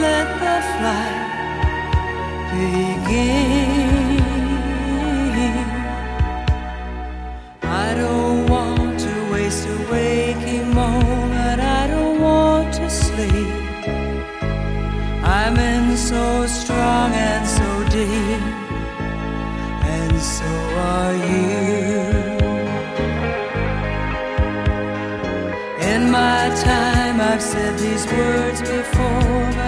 let the flight begin. I don't want to waste a waking moment. I don't want to sleep. I'm in so strong and so deep, and so are you. In my time I've said these words before,